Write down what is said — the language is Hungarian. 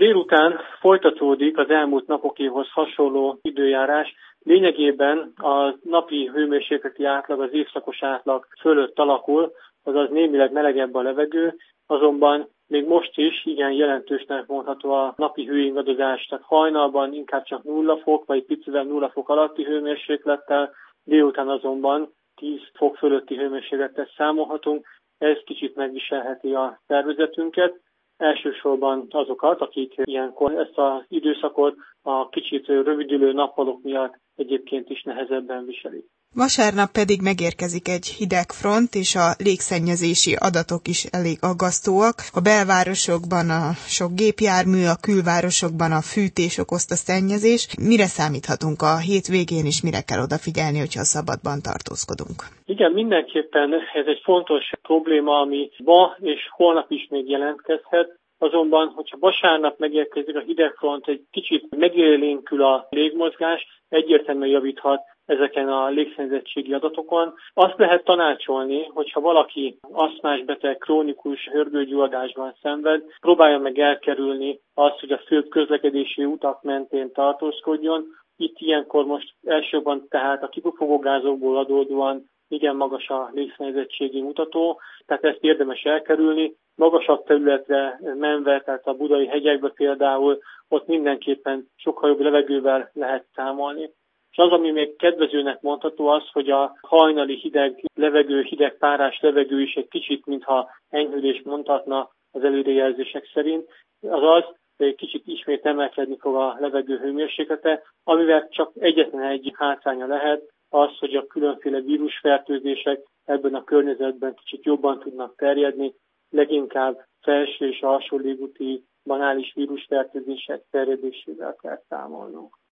Délután folytatódik az elmúlt napokéhoz hasonló időjárás. Lényegében a napi hőmérsékleti átlag az évszakos átlag fölött alakul, azaz némileg melegebb a levegő, azonban még most is igen jelentősnek mondható a napi hőingadozás, tehát hajnalban inkább csak 0 fok, vagy picivel 0 fok alatti hőmérséklettel, délután azonban 10 fok fölötti hőmérséklettel számolhatunk. Ez kicsit megviselheti a szervezetünket. Elsősorban azokat, akik ilyenkor ezt az időszakot a kicsit rövidülő nappalok miatt egyébként is nehezebben viselik. Vasárnap pedig megérkezik egy hideg front, és a légszennyezési adatok is elég aggasztóak. A belvárosokban a sok gépjármű, a külvárosokban a fűtés okozta szennyezés. Mire számíthatunk a hétvégén, és mire kell odafigyelni, hogyha szabadban tartózkodunk? Igen, mindenképpen ez egy fontos probléma, ami ma és holnap is még jelentkezhet. Azonban, hogyha vasárnap megérkezik a hidegfront, egy kicsit megélénkül a légmozgás, egyértelműen javíthat ezeken a légszennyezettségi adatokon. Azt lehet tanácsolni, hogyha valaki asztmás beteg, krónikus hörgőgyulladásban szenved, próbálja meg elkerülni azt, hogy a főbb közlekedési utak mentén tartózkodjon. Itt ilyenkor most elsősorban tehát a kipufogógázokból adódóan igen magas a légszennyezettségi mutató, tehát ezt érdemes elkerülni. Magasabb területre menve, tehát a budai hegyekbe például, ott mindenképpen sokkal jobb levegővel lehet számolni. És az, ami még kedvezőnek mondható, az, hogy a hajnali hideg levegő, hideg párás levegő is egy kicsit, mintha enyhülést mondhatna az előrejelzések szerint, azaz egy kicsit ismét emelkedni fog a levegő hőmérséklete, amivel csak egyetlen egy hátránya lehet, az, hogy a különféle vírusfertőzések ebben a környezetben kicsit jobban tudnak terjedni, leginkább felső és alsó légúti banális vírusfertőzések terjedésével kell számolnunk.